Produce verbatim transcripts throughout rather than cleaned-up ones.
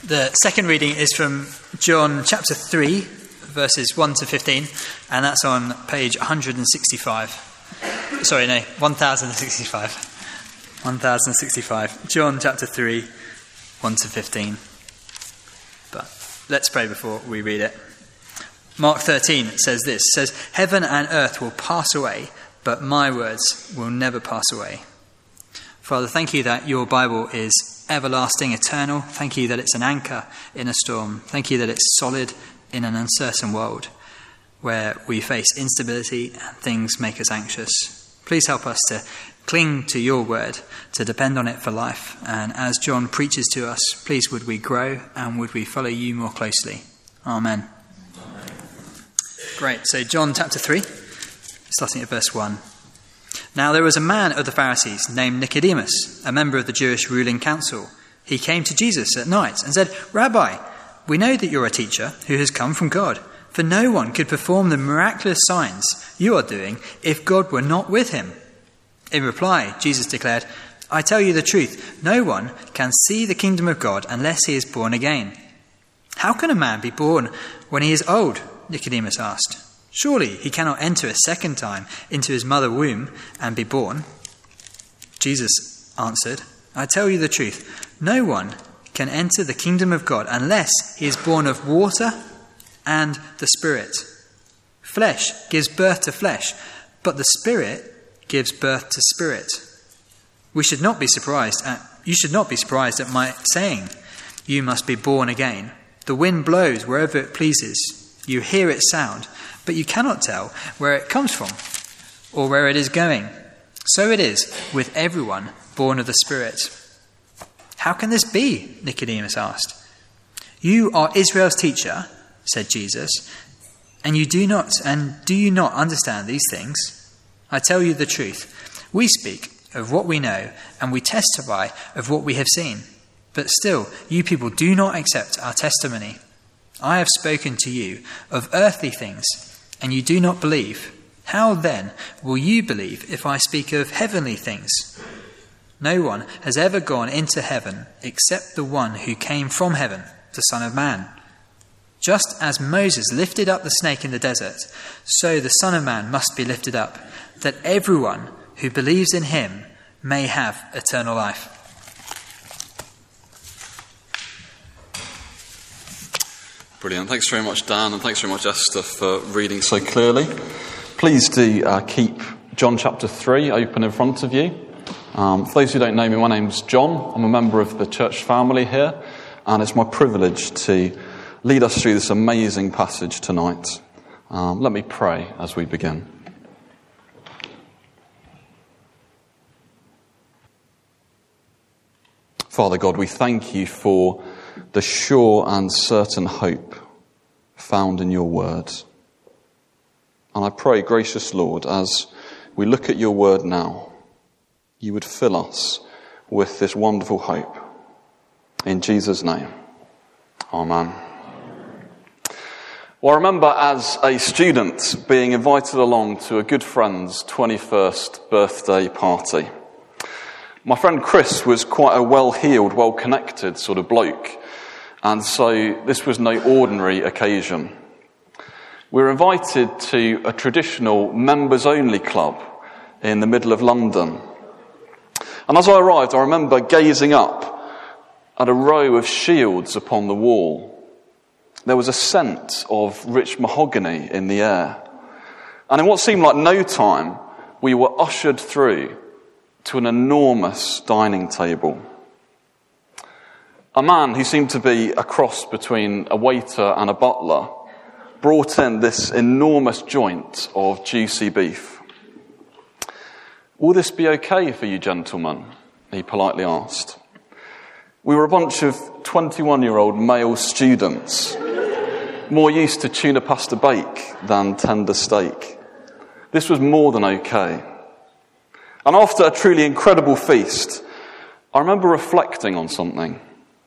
The second reading is from John chapter three, verses one to fifteen, and that's on page one hundred sixty-five. Sorry, no, one thousand sixty-five. one thousand sixty-five. John chapter three, one to fifteen. But let's pray before we read it. Mark thirteen says this, says, "Heaven and earth will pass away, but my words will never pass away." Father, thank you that your Bible is everlasting, eternal. Thank you that it's an anchor in a storm. Thank you that it's solid in an uncertain world where we face instability and things make us anxious. Please help us to cling to your word, to depend on it for life. And as John preaches to us, please would we grow and would we follow you more closely. Amen. Amen. Great. So John chapter three, starting at verse one. Now there was a man of the Pharisees named Nicodemus, a member of the Jewish ruling council. He came to Jesus at night and said, "Rabbi, we know that you're a teacher who has come from God, for no one could perform the miraculous signs you are doing if God were not with him." In reply, Jesus declared, "I tell you the truth, no one can see the kingdom of God unless he is born again." "How can a man be born when he is old?" Nicodemus asked. "Surely he cannot enter a second time into his mother's womb and be born." Jesus answered, "I tell you the truth, no one can enter the kingdom of God unless he is born of water and the Spirit. Flesh gives birth to flesh, but the Spirit gives birth to spirit. We should not be surprised at, you should not be surprised at my saying, 'You must be born again.' The wind blows wherever it pleases. You hear its sound, but you cannot tell where it comes from or where it is going. So it is with everyone born of the Spirit." "How can this be?" Nicodemus asked. "You are Israel's teacher," said Jesus, "and you do not and do you not understand these things? I tell you the truth. We speak of what we know and we testify of what we have seen. But still, you people do not accept our testimony. I have spoken to you of earthly things, and you do not believe. How then will you believe if I speak of heavenly things? No one has ever gone into heaven except the one who came from heaven, the Son of Man. Just as Moses lifted up the snake in the desert, so the Son of Man must be lifted up, that everyone who believes in him may have eternal life." Brilliant. Thanks very much, Dan, and thanks very much, Esther, for reading so clearly. Please do uh, keep John chapter three open in front of you. Um, for those who don't know me, my name's John. I'm a member of the church family here, and it's my privilege to lead us through this amazing passage tonight. Um, let me pray as we begin. Father God, we thank you for the sure and certain hope found in your word. And I pray, gracious Lord, as we look at your word now, you would fill us with this wonderful hope. In Jesus' name, amen. Well, I remember as a student being invited along to a good friend's twenty-first birthday party. My friend Chris was quite a well-heeled, well-connected sort of bloke. And so this was no ordinary occasion. We were invited to a traditional members-only club in the middle of London. And as I arrived, I remember gazing up at a row of shields upon the wall. There was a scent of rich mahogany in the air. And in what seemed like no time, we were ushered through to an enormous dining table. A man who seemed to be a cross between a waiter and a butler brought in this enormous joint of juicy beef. "Will this be okay for you gentlemen?" he politely asked. We were a bunch of twenty-one-year-old male students, more used to tuna pasta bake than tender steak. This was more than okay. And after a truly incredible feast, I remember reflecting on something.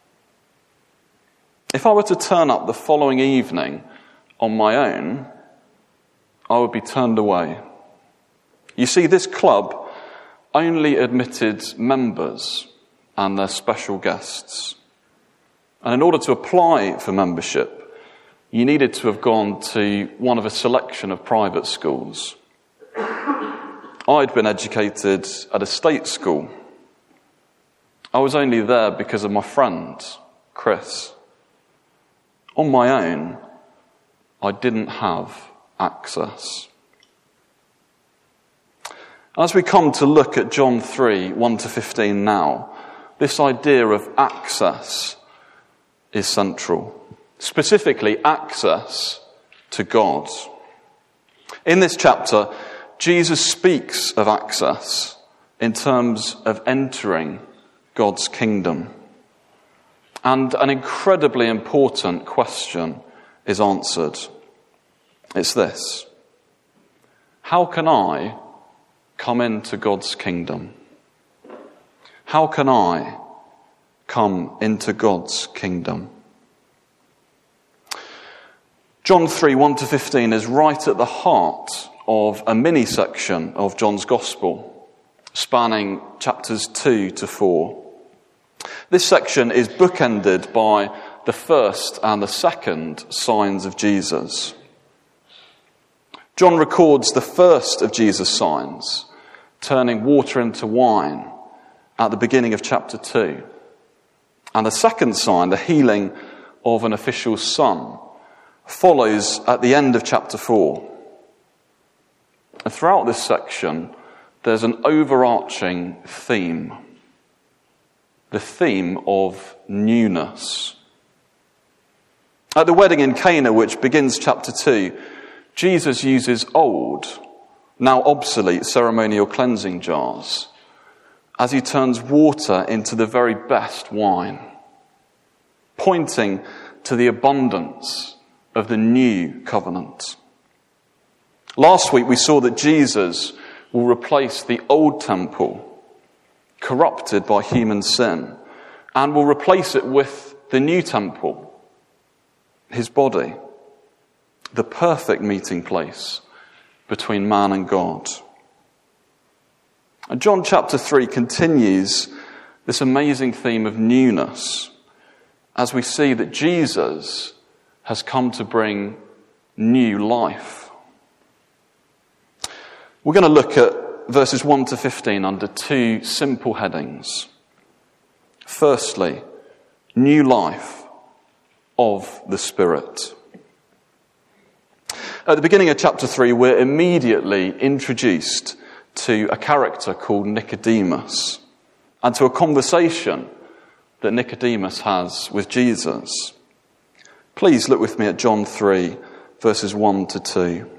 If I were to turn up the following evening on my own, I would be turned away. You see, this club only admitted members and their special guests. And in order to apply for membership, you needed to have gone to one of a selection of private schools. I'd been educated at a state school. I was only there because of my friend, Chris. On my own, I didn't have access. As we come to look at John three, one to fifteen now, this idea of access is central. Specifically, access to God. In this chapter, Jesus speaks of access in terms of entering God's kingdom. And an incredibly important question is answered. It's this: how can I come into God's kingdom? How can I come into God's kingdom? John three, one to fifteen is right at the heart of a mini section of John's Gospel, spanning chapters two to four. This section is bookended by the first and the second signs of Jesus. John records the first of Jesus' signs, turning water into wine, at the beginning of chapter two. And the second sign, the healing of an official's son, follows at the end of chapter four. And throughout this section, there's an overarching theme. The theme of newness. At the wedding in Cana, which begins chapter two, Jesus uses old, now obsolete ceremonial cleansing jars as he turns water into the very best wine, pointing to the abundance of the new covenant. Last week we saw that Jesus will replace the old temple, corrupted by human sin, and will replace it with the new temple, his body, the perfect meeting place between man and God. And John chapter three continues this amazing theme of newness as we see that Jesus has come to bring new life. We're going to look at verses one to fifteen under two simple headings. Firstly, new life of the Spirit. At the beginning of chapter three, we're immediately introduced to a character called Nicodemus and to a conversation that Nicodemus has with Jesus. Please look with me at John three, verses one to two.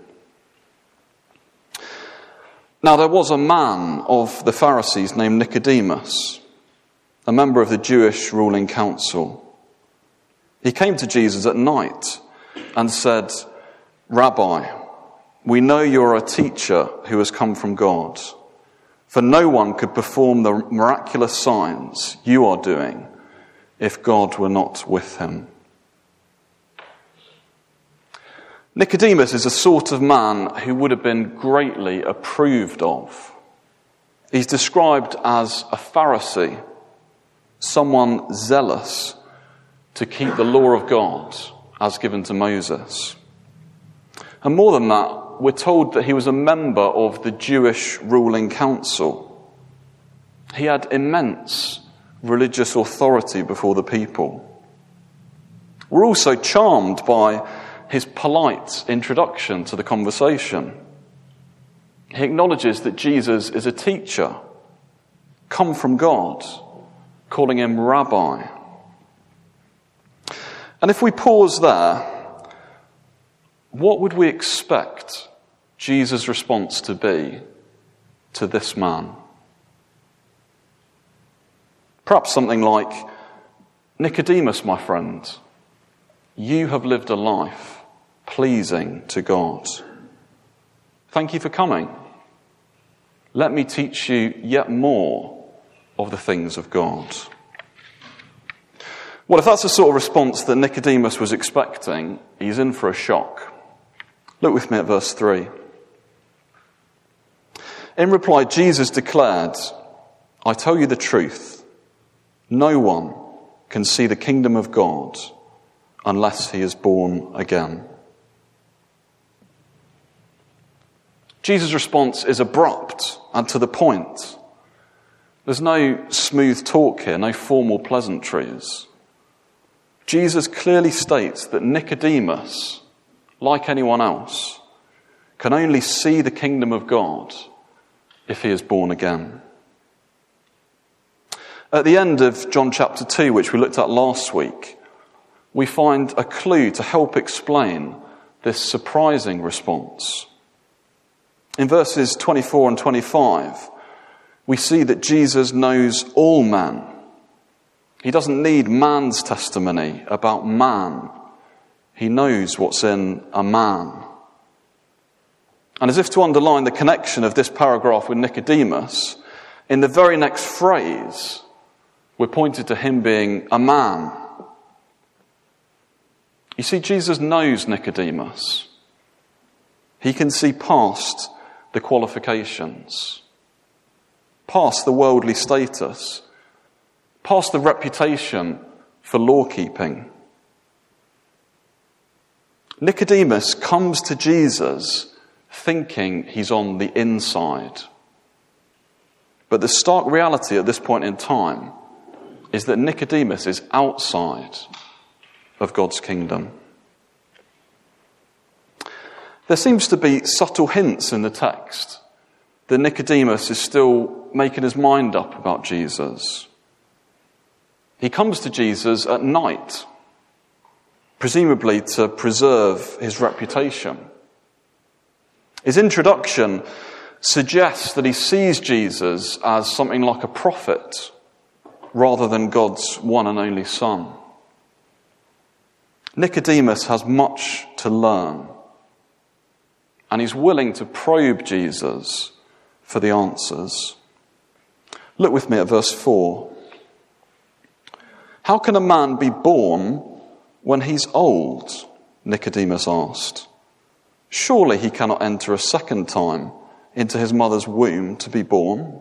Now there was a man of the Pharisees named Nicodemus, a member of the Jewish ruling council. He came to Jesus at night and said, "Rabbi, we know you're a teacher who has come from God, for no one could perform the miraculous signs you are doing if God were not with him." Nicodemus is a sort of man who would have been greatly approved of. He's described as a Pharisee, someone zealous to keep the law of God as given to Moses. And more than that, we're told that he was a member of the Jewish ruling council. He had immense religious authority before the people. We're also charmed by his polite introduction to the conversation. He acknowledges that Jesus is a teacher, come from God, calling him Rabbi. And if we pause there, what would we expect Jesus' response to be to this man? Perhaps something like, "Nicodemus, my friend, you have lived a life pleasing to God. Thank you for coming. Let me teach you yet more of the things of God." Well, if that's the sort of response that Nicodemus was expecting, he's in for a shock. Look with me at verse three. In reply, Jesus declared, "I tell you the truth, no one can see the kingdom of God unless he is born again. Jesus' response is abrupt and to the point. There's no smooth talk here, no formal pleasantries. Jesus clearly states that Nicodemus, like anyone else, can only see the kingdom of God if he is born again. At the end of John chapter two, which we looked at last week, we find a clue to help explain this surprising response. In verses twenty-four and twenty-five, we see that Jesus knows all men. He doesn't need man's testimony about man. He knows what's in a man. And as if to underline the connection of this paragraph with Nicodemus, in the very next phrase, we're pointed to him being a man. You see, Jesus knows Nicodemus. He can see past the qualifications, past the worldly status, past the reputation for law-keeping. Nicodemus comes to Jesus thinking he's on the inside. But the stark reality at this point in time is that Nicodemus is outside of God's kingdom. There seems to be subtle hints in the text that Nicodemus is still making his mind up about Jesus. He comes to Jesus at night, presumably to preserve his reputation. His introduction suggests that he sees Jesus as something like a prophet rather than God's one and only Son. Nicodemus has much to learn, and he's willing to probe Jesus for the answers. Look with me at verse four. How can a man be born when he's old? Nicodemus asked. Surely he cannot enter a second time into his mother's womb to be born.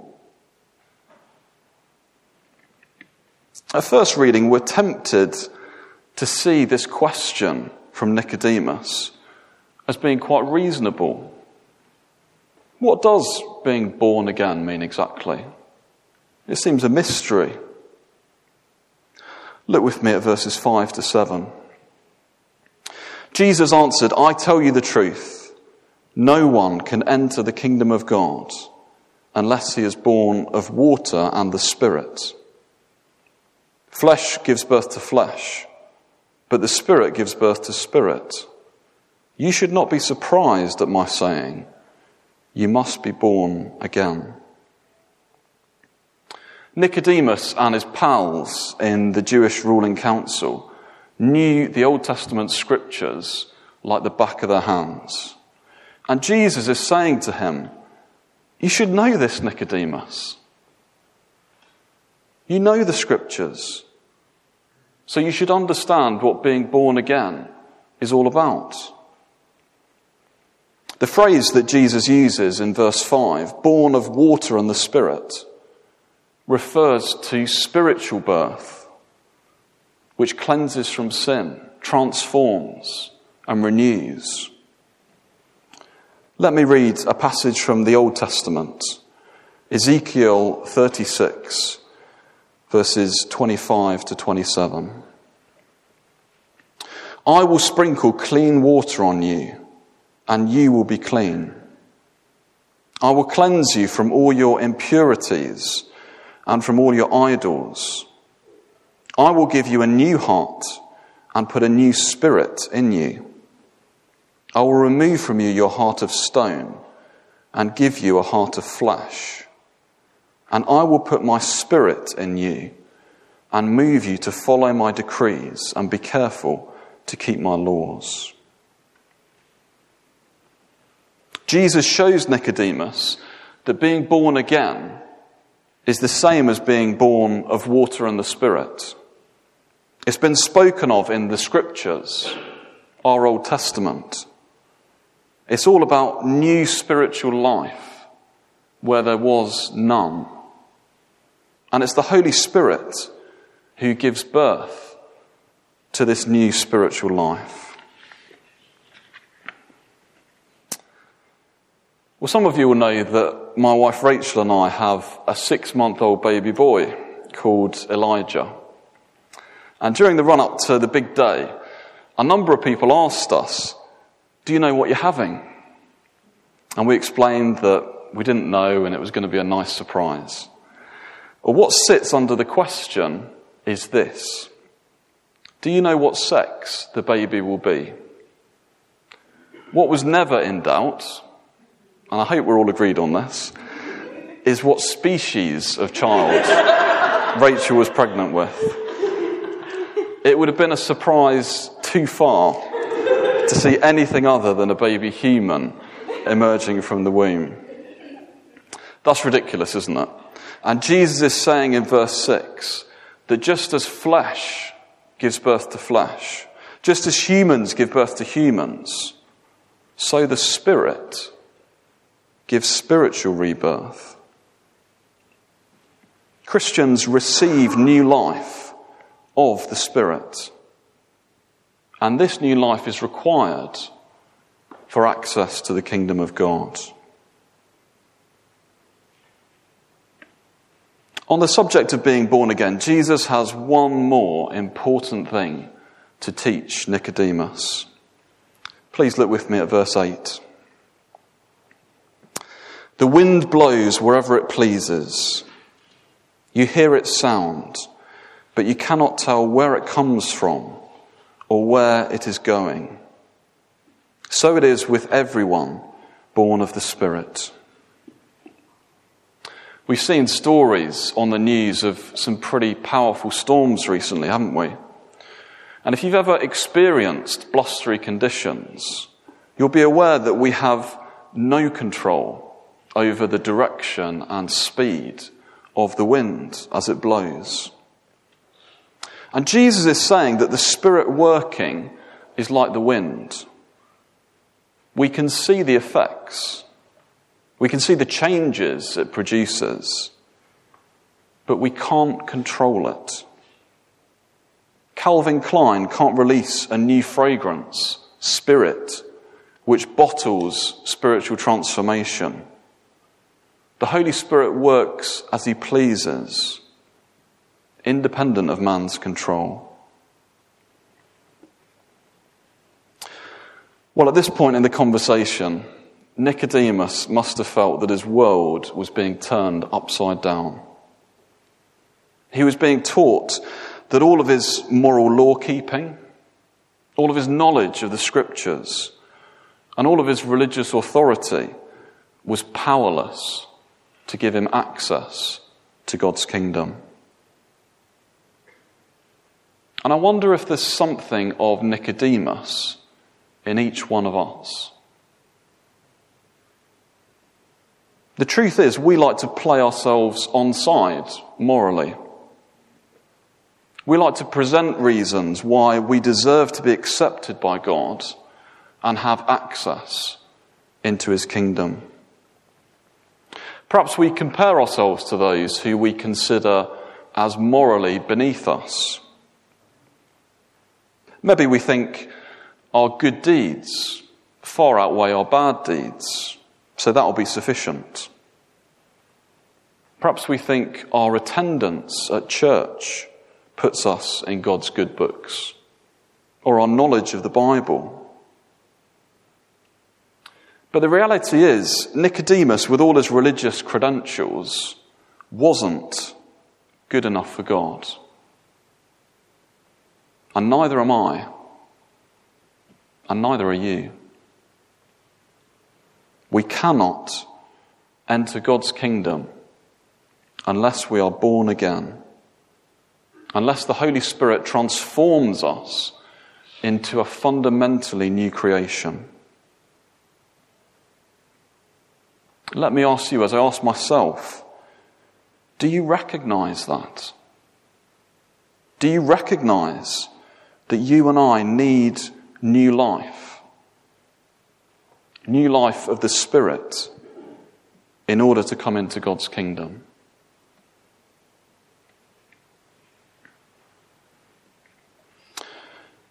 At first reading, we're tempted to see this question from Nicodemus as being quite reasonable. What does being born again mean exactly? It seems a mystery. Look with me at verses five to seven. Jesus answered, I tell you the truth. No one can enter the kingdom of God unless he is born of water and the Spirit. Flesh gives birth to flesh, but the Spirit gives birth to spirit. You should not be surprised at my saying, you must be born again. Nicodemus and his pals in the Jewish ruling council knew the Old Testament scriptures like the back of their hands. And Jesus is saying to him, you should know this, Nicodemus. You know the scriptures. So you should understand what being born again is all about. The phrase that Jesus uses in verse five, born of water and the Spirit, refers to spiritual birth, which cleanses from sin, transforms, and renews. Let me read a passage from the Old Testament, Ezekiel thirty-six, verses twenty-five to twenty-seven. I will sprinkle clean water on you, and you will be clean. I will cleanse you from all your impurities and from all your idols. I will give you a new heart and put a new spirit in you. I will remove from you your heart of stone and give you a heart of flesh. And I will put my spirit in you and move you to follow my decrees and be careful to keep my laws. Jesus shows Nicodemus that being born again is the same as being born of water and the Spirit. It's been spoken of in the scriptures, our Old Testament. It's all about new spiritual life where there was none. And it's the Holy Spirit who gives birth to this new spiritual life. Well, some of you will know that my wife Rachel and I have a six-month-old baby boy called Elijah. And during the run-up to the big day, a number of people asked us, "Do you know what you're having?" And we explained that we didn't know and it was going to be a nice surprise. Well, what sits under the question is this: do you know what sex the baby will be? What was never in doubt, and I hope we're all agreed on this, is what species of child Rachel was pregnant with. It would have been a surprise too far to see anything other than a baby human emerging from the womb. That's ridiculous, isn't it? And Jesus is saying in verse six that just as flesh gives birth to flesh, just as humans give birth to humans, so the Spirit gives spiritual rebirth. Christians receive new life of the Spirit. And this new life is required for access to the kingdom of God. On the subject of being born again, Jesus has one more important thing to teach Nicodemus. Please look with me at verse eight. The wind blows wherever it pleases. You hear its sound, but you cannot tell where it comes from or where it is going. So it is with everyone born of the Spirit. We've seen stories on the news of some pretty powerful storms recently, haven't we? And if you've ever experienced blustery conditions, you'll be aware that we have no control over the direction and speed of the wind as it blows. And Jesus is saying that the Spirit working is like the wind. We can see the effects. We can see the changes it produces, but we can't control it. Calvin Klein can't release a new fragrance, Spirit, which bottles spiritual transformation. The Holy Spirit works as he pleases, independent of man's control. Well, at this point in the conversation, Nicodemus must have felt that his world was being turned upside down. He was being taught that all of his moral law-keeping, all of his knowledge of the Scriptures, and all of his religious authority was powerless to give him access to God's kingdom. And I wonder if there's something of Nicodemus in each one of us. The truth is, we like to play ourselves on side morally. We like to present reasons why we deserve to be accepted by God and have access into his kingdom. Perhaps we compare ourselves to those who we consider as morally beneath us. Maybe we think our good deeds far outweigh our bad deeds, so that'll be sufficient. Perhaps we think our attendance at church puts us in God's good books, or our knowledge of the Bible. But the reality is, Nicodemus, with all his religious credentials, wasn't good enough for God. And neither am I. And neither are you. We cannot enter God's kingdom unless we are born again, unless the Holy Spirit transforms us into a fundamentally new creation. Let me ask you, as I ask myself, do you recognize that? Do you recognize that you and I need new life? New life of the Spirit in order to come into God's kingdom?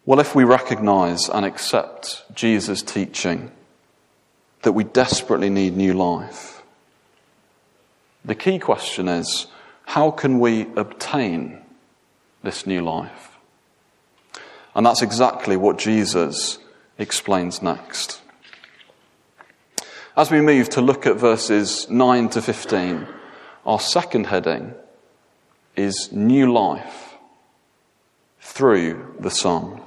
Well, if we recognise and accept Jesus' teaching that we desperately need new life, the key question is, how can we obtain this new life? And that's exactly what Jesus explains next. As we move to look at verses nine to fifteen, our second heading is new life through the Son.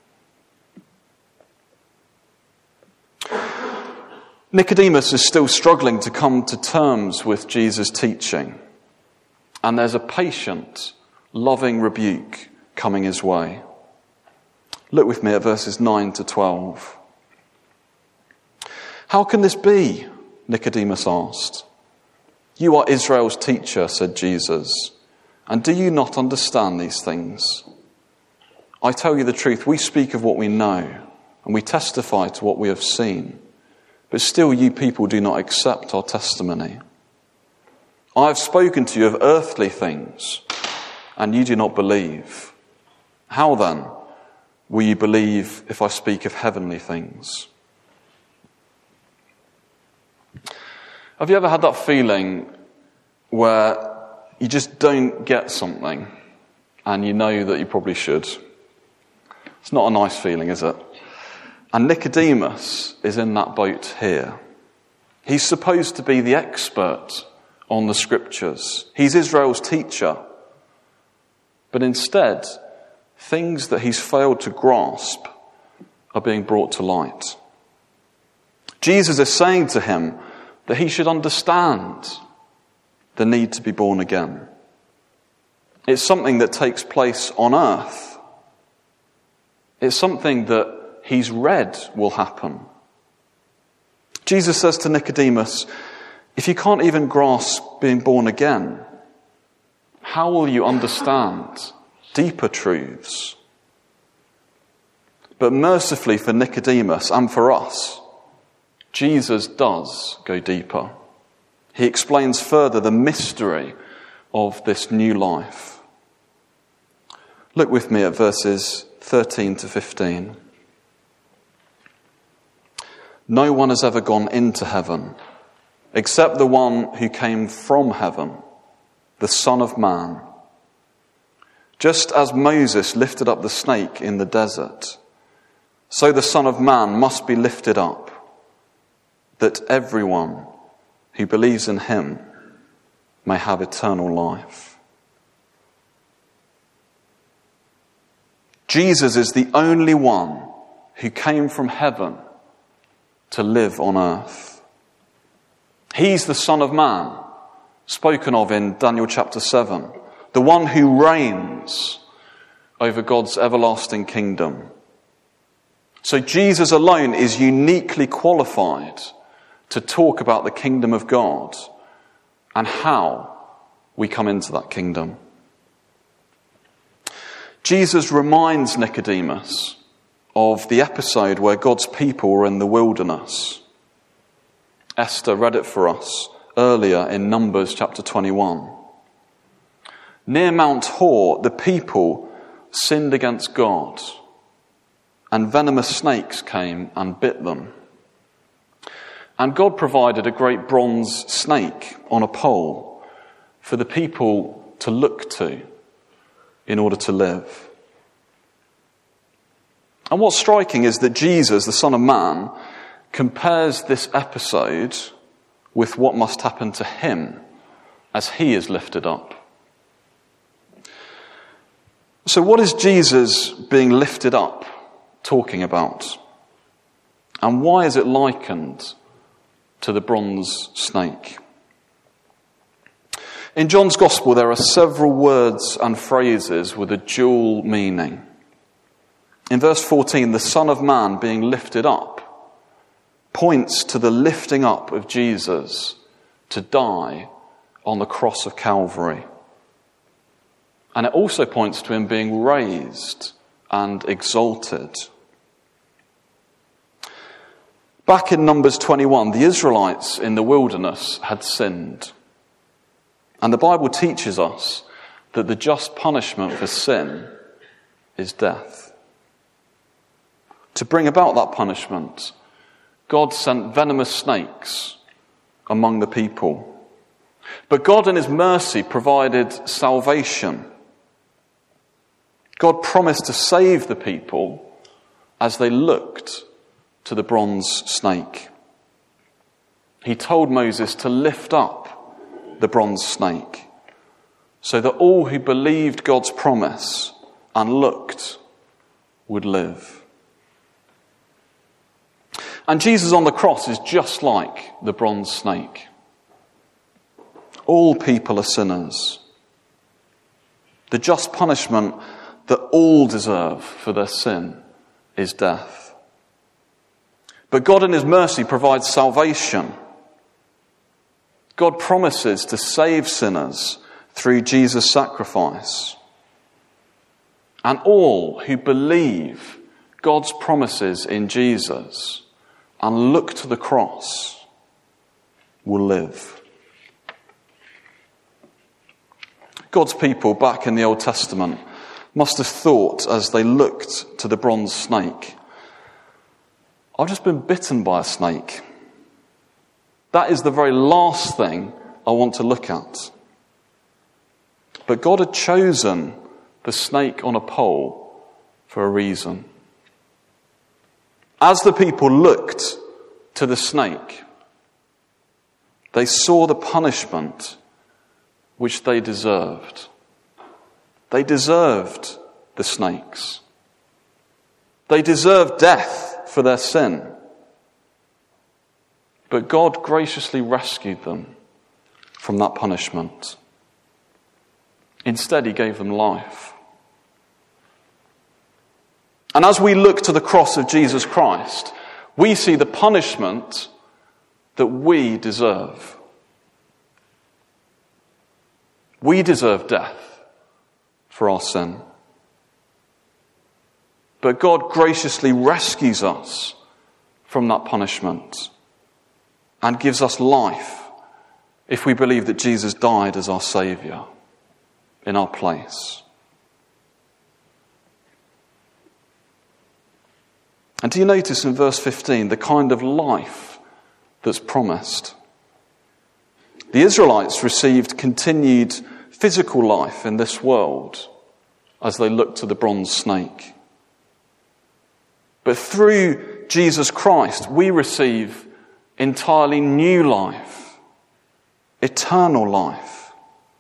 Nicodemus is still struggling to come to terms with Jesus' teaching, and there's a patient, loving rebuke coming his way. Look with me at verses nine to twelve. "How can this be?" Nicodemus asked. "You are Israel's teacher," said Jesus, "and do you not understand these things? I tell you the truth, we speak of what we know, and we testify to what we have seen. But still you people do not accept our testimony. I have spoken to you of earthly things, and you do not believe. How then will you believe if I speak of heavenly things?" Have you ever had that feeling where you just don't get something and you know that you probably should? It's not a nice feeling, is it? And Nicodemus is in that boat here. He's supposed to be the expert on the scriptures. He's Israel's teacher. But instead, things that he's failed to grasp are being brought to light. Jesus is saying to him that he should understand the need to be born again. It's something that takes place on earth. It's something that he's read will happen. Jesus says to Nicodemus, if you can't even grasp being born again, how will you understand deeper truths? But mercifully for Nicodemus and for us, Jesus does go deeper. He explains further the mystery of this new life. Look with me at verses thirteen to fifteen. "No one has ever gone into heaven except the one who came from heaven, the Son of Man. Just as Moses lifted up the snake in the desert, so the Son of Man must be lifted up, that everyone who believes in him may have eternal life." Jesus is the only one who came from heaven to live on earth. He's the Son of Man, spoken of in Daniel chapter seven, the one who reigns over God's everlasting kingdom. So Jesus alone is uniquely qualified to talk about the kingdom of God and how we come into that kingdom. Jesus reminds Nicodemus of the episode where God's people were in the wilderness. Esther read it for us earlier in Numbers chapter twenty-one. Near Mount Hor, the people sinned against God, and venomous snakes came and bit them. And God provided a great bronze snake on a pole for the people to look to in order to live. And what's striking is that Jesus, the Son of Man, compares this episode with what must happen to him as he is lifted up. So what is Jesus being lifted up talking about? And why is it likened to the bronze snake? In John's Gospel, there are several words and phrases with a dual meaning. In verse fourteen, the Son of Man being lifted up points to the lifting up of Jesus to die on the cross of Calvary. And it also points to him being raised and exalted. Back in Numbers twenty-one, the Israelites in the wilderness had sinned. And the Bible teaches us that the just punishment for sin is death. To bring about that punishment, God sent venomous snakes among the people. But God in his mercy provided salvation. God promised to save the people as they looked to the bronze snake. He told Moses to lift up the bronze snake so that all who believed God's promise and looked would live. And Jesus on the cross is just like the bronze snake. All people are sinners. The just punishment that all deserve for their sin is death. But God in his mercy provides salvation. God promises to save sinners through Jesus' sacrifice. And all who believe God's promises in Jesus and look to the cross will live. God's people back in the Old Testament must have thought as they looked to the bronze snake, I've just been bitten by a snake. That is the very last thing I want to look at. But God had chosen the snake on a pole for a reason. As the people looked to the snake, they saw the punishment which they deserved. They deserved the snakes. They deserved death for their sin. But God graciously rescued them from that punishment. Instead, he gave them life. And as we look to the cross of Jesus Christ, we see the punishment that we deserve. We deserve death for our sin. But God graciously rescues us from that punishment and gives us life if we believe that Jesus died as our Saviour in our place. And do you notice in verse fifteen the kind of life that's promised? The Israelites received continued physical life in this world as they looked to the bronze snake. But through Jesus Christ, we receive entirely new life, eternal life.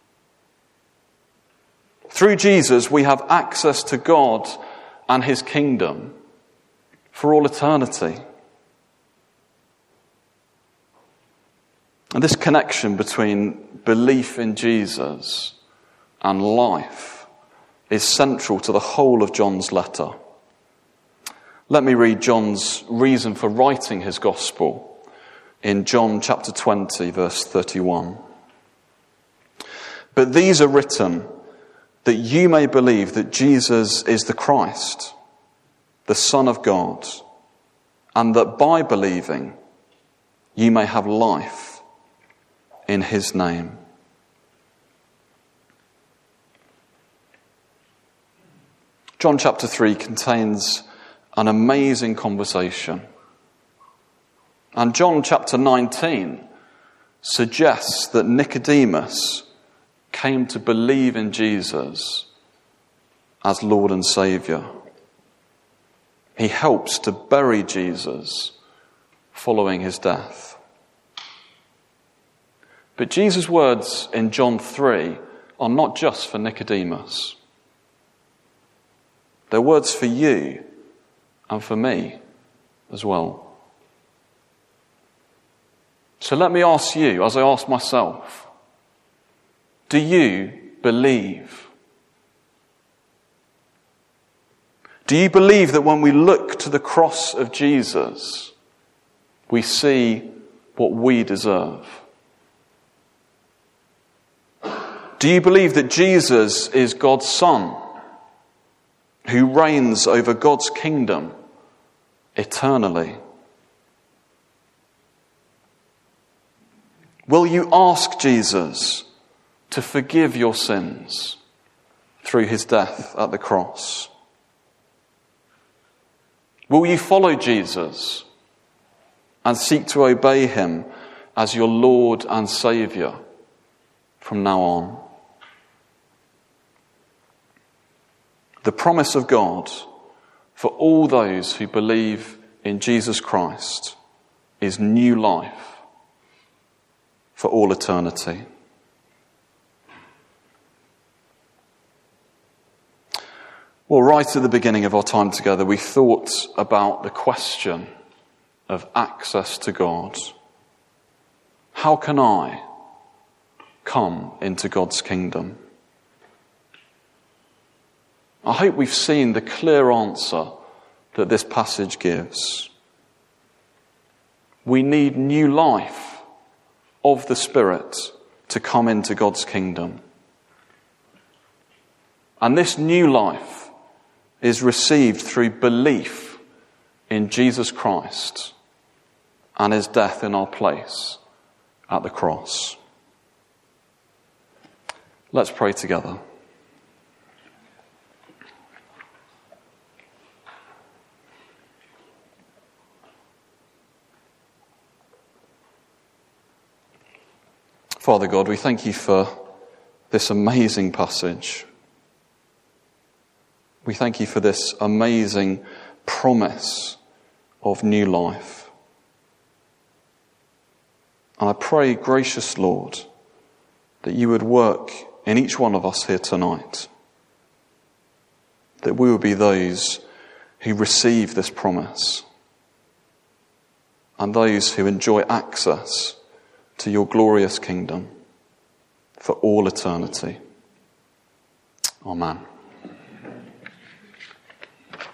Through Jesus, we have access to God and his kingdom for all eternity. And this connection between belief in Jesus and life is central to the whole of John's letter. Let me read John's reason for writing his gospel in John chapter twenty, verse thirty-one. But these are written that you may believe that Jesus is the Christ, the Son of God, and that by believing you may have life in his name. John chapter three contains an amazing conversation. And John chapter nineteen suggests that Nicodemus came to believe in Jesus as Lord and Saviour. He helps to bury Jesus following his death. But Jesus' words in John three are not just for Nicodemus. They're words for you and for me as well. So let me ask you, as I ask myself, do you believe? Do you believe that when we look to the cross of Jesus, we see what we deserve? Do you believe that Jesus is God's Son, who reigns over God's kingdom eternally? Will you ask Jesus to forgive your sins through his death at the cross? Will you follow Jesus and seek to obey him as your Lord and Saviour from now on? The promise of God for all those who believe in Jesus Christ is new life for all eternity. Well, right at the beginning of our time together, we thought about the question of access to God. How can I come into God's kingdom? I hope we've seen the clear answer that this passage gives. We need new life of the Spirit to come into God's kingdom. And this new life is received through belief in Jesus Christ and his death in our place at the cross. Let's pray together. Father God, we thank you for this amazing passage. We thank you for this amazing promise of new life. And I pray, gracious Lord, that you would work in each one of us here tonight, that we will be those who receive this promise and those who enjoy access to your glorious kingdom for all eternity. Amen.